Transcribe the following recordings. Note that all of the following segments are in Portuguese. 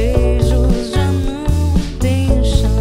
beijos já não têm chão.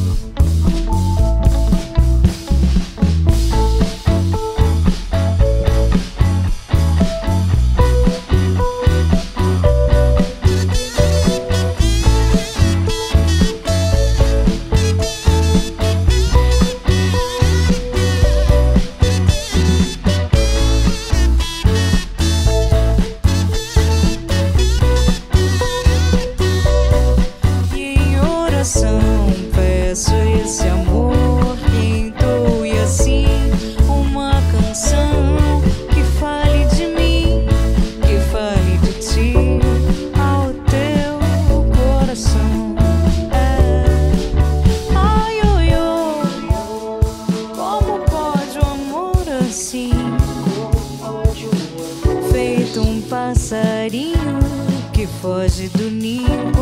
Peço esse amor que entoe assim uma canção que fale de mim, que fale de ti ao teu coração. Ai, oi, oi, como pode o amor assim? Feito um passarinho que foge do ninho.